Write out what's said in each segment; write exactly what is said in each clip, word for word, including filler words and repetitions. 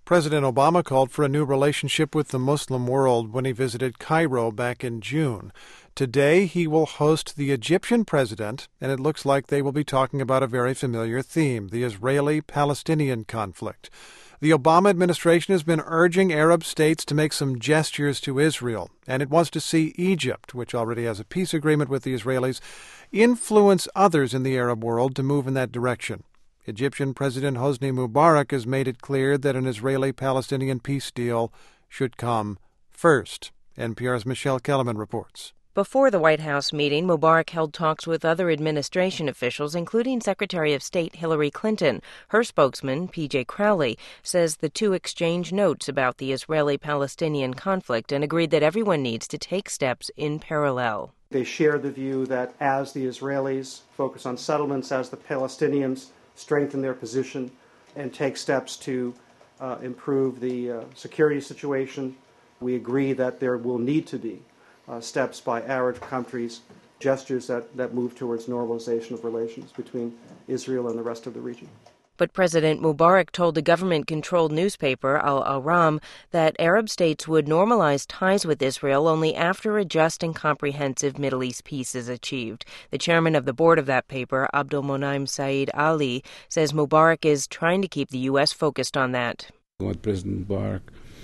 President Obama called for a new relationship with the Muslim world when he visited Cairo back in June. Today, he will host the Egyptian president, and it looks like they will be talking about a very familiar theme, the Israeli-Palestinian conflict. The Obama administration has been urging Arab states to make some gestures to Israel, and it wants to see Egypt, which already has a peace agreement with the Israelis, influence others in the Arab world to move in that direction. Egyptian President Hosni Mubarak has made it clear that an Israeli-Palestinian peace deal should come first. N P R's Michelle Kellerman reports. Before the White House meeting, Mubarak held talks with other administration officials, including Secretary of State Hillary Clinton. Her spokesman, P J Crowley, says the two exchanged notes about the Israeli-Palestinian conflict and agreed that everyone needs to take steps in parallel. They share the view that as the Israelis focus on settlements, as the Palestinians strengthen their position and take steps to uh, improve the uh, security situation, we agree that there will need to be Uh, steps by Arab countries, gestures that, that move towards normalization of relations between Israel and the rest of the region. But President Mubarak told the government-controlled newspaper Al-Ahram that Arab states would normalize ties with Israel only after a just and comprehensive Middle East peace is achieved. The chairman of the board of that paper, Abdulmonem Said Ali, says Mubarak is trying to keep the U S focused on that. What President Mubarak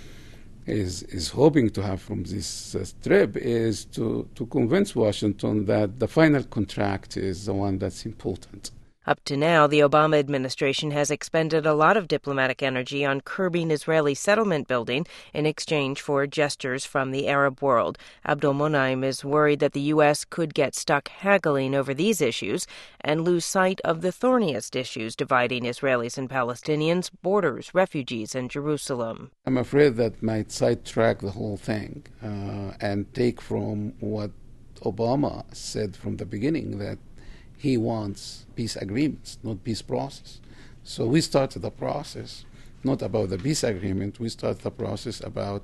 is is hoping to have from this uh, trip is to, to convince Washington that the final contract is the one that's important. Up to now, the Obama administration has expended a lot of diplomatic energy on curbing Israeli settlement building in exchange for gestures from the Arab world. Abdulmonem is worried that the U S could get stuck haggling over these issues and lose sight of the thorniest issues dividing Israelis and Palestinians, borders, refugees, and Jerusalem. I'm afraid that might sidetrack the whole thing uh, and take from what Obama said from the beginning, that he wants peace agreements, not peace process. So we started the process not about the peace agreement, we started the process about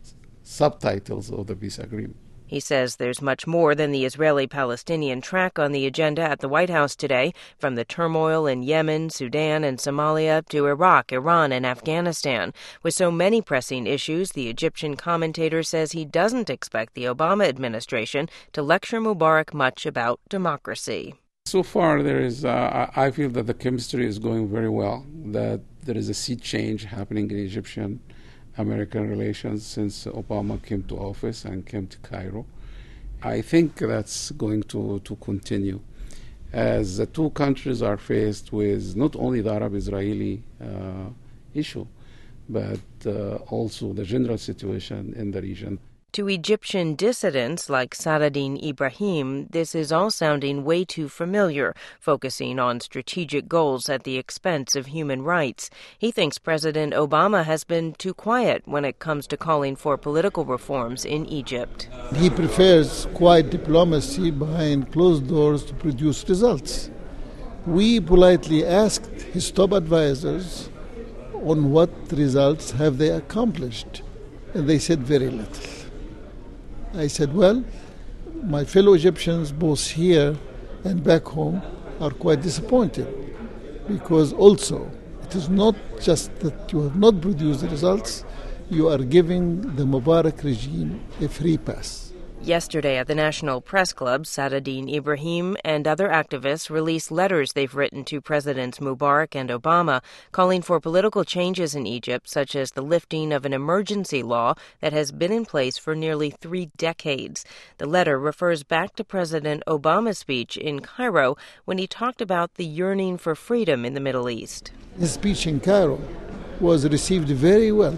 subtitles of the peace agreement. He says there's much more than the Israeli-Palestinian track on the agenda at the White House today, from the turmoil in Yemen, Sudan, and Somalia to Iraq, Iran, and Afghanistan. With so many pressing issues, the Egyptian commentator says he doesn't expect the Obama administration to lecture Mubarak much about democracy. So far, there is. Uh, I feel that the chemistry is going very well, that there is a sea change happening in Egyptian-American relations since Obama came to office and came to Cairo. I think that's going to, to continue, as the two countries are faced with not only the Arab-Israeli uh, issue, but uh, also the general situation in the region. To Egyptian dissidents like Saadetdin Ibrahim, this is all sounding way too familiar, focusing on strategic goals at the expense of human rights. He thinks President Obama has been too quiet when it comes to calling for political reforms in Egypt. He prefers quiet diplomacy behind closed doors to produce results. We politely asked his top advisors on what results have they accomplished, and they said very little. I said, well, my fellow Egyptians, both here and back home, are quite disappointed, because also it is not just that you have not produced the results, you are giving the Mubarak regime a free pass. Yesterday at the National Press Club, Saadetdin Ibrahim and other activists released letters they've written to Presidents Mubarak and Obama calling for political changes in Egypt, such as the lifting of an emergency law that has been in place for nearly three decades. The letter refers back to President Obama's speech in Cairo when he talked about the yearning for freedom in the Middle East. His speech in Cairo was received very well.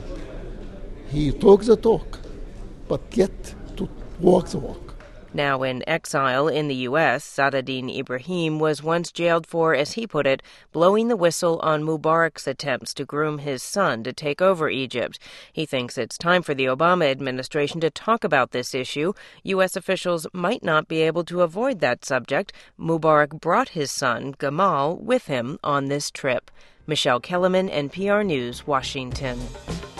He talks the talk, but yet to walk the walk. Now in exile in the U S, Saadetdin Ibrahim was once jailed for, as he put it, blowing the whistle on Mubarak's attempts to groom his son to take over Egypt. He thinks it's time for the Obama administration to talk about this issue. U S officials might not be able to avoid that subject. Mubarak brought his son, Gamal, with him on this trip. Michelle Kellerman, N P R News, Washington.